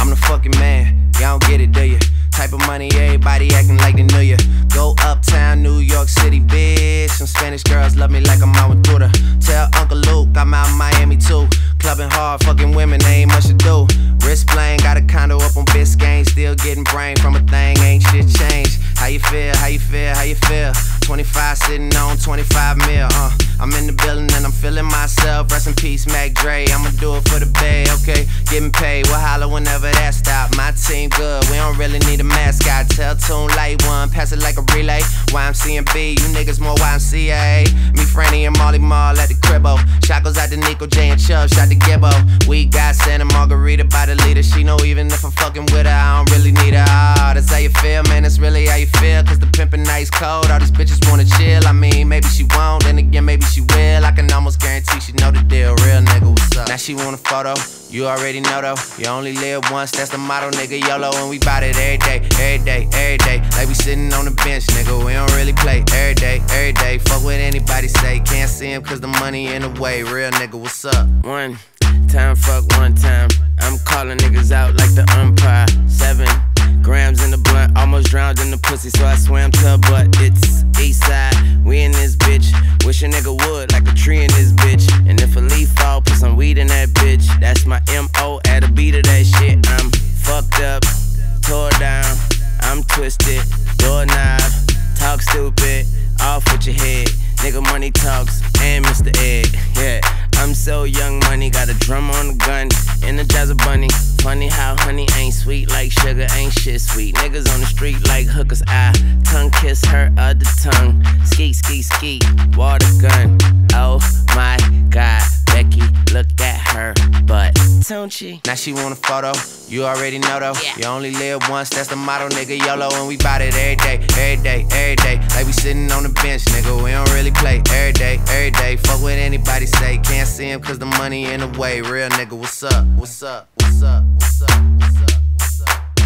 I'm the fucking man, y'all don't get it, do ya? Type of money, everybody acting like they knew ya. Go uptown, New York City, bitch. Some Spanish girls love me like I'm out with Duda. Tell Uncle Luke I'm out in Miami too. Clubbing hard, fucking women, they ain't much to do. Wrist playing, got a condo up on Biscayne. Still getting brain from a thing, ain't shit changed. How you feel, how you feel, how you feel? 25 sitting on 25 mil, I'm in the building and I'm feeling myself. Rest in peace, Mac Dre, I'ma do it for the bay, okay? Getting paid, we'll holler whenever that stop. My team good, we don't really need a mascot. Tell Tune Light One, pass it like a relay. YMCMB, you niggas more YMCA. Me, Franny, and Molly Mall at the cribbo. Shot goes out to Nico J and Chubb, shot to Gibbo. We got Santa Margarita by the leader. She know even if I'm fucking with her, I don't really need her. Oh, that's how you feel, man, that's really how you feel. Cause the pimpin' nice cold, all these bitches wanna chill. I mean, maybe she won't, then again, maybe she will. I can almost guarantee she know the deal. Real nigga, what's up? Now she want a photo, you already know though. You only live once, that's the motto, nigga. YOLO, and we bout it every day, every day, every day. Like we sitting on the bench, nigga, we don't really play. Every day, every day, fuck what anybody say. Can't see him cause the money in the way. Real nigga, what's up? One time, fuck one time. I'm calling niggas out like the umpire. 7 grams in the blunt, almost drowned in the pussy, so I swam to her butt. It's east side, we in this bitch. Wish a nigga would, like a tree in this bitch. And if a leaf fall, put some weed in that bitch. That's my M.O. at a beat of that shit. I'm fucked up, tore down, I'm twisted, doorknob, talk stupid, off with your head. Nigga money talks, and Mr. Ed, yeah. I'm so young money, got a drum on the gun, Energizer bunny. Funny how honey ain't sweet like sugar, ain't shit sweet. Niggas on the street like hookers, I tongue kiss her other tongue. Skeet, skeet, skeet, water gun. Oh my God, Becky, look at her butt, don't she? Now she want a photo, you already know though. Yeah. You only live once, that's the motto, nigga. YOLO, and we bout it every day, every day, every day. Like we sitting on the bench, nigga, we don't really play. Every day, every day, fuck what anybody say. Can't see him cause the money in the way. Real nigga, what's up? What's up? What's up? What's up? What's up? What's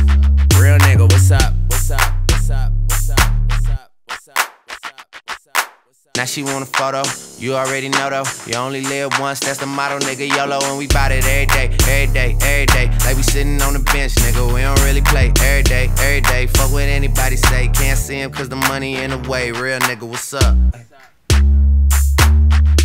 up? Real nigga, what's up? What's up? What's up? What's up? What's up? What's up? What's up? What's up? What's up? Now she want a photo, you already know though. You only live once, that's the motto, nigga. YOLO, and we bout it every day, every day, every day. Like we sitting on the bench, nigga, we don't really play. Every day, every day, fuck what anybody say. Can't see him cause the money in the way. Real nigga, what's up?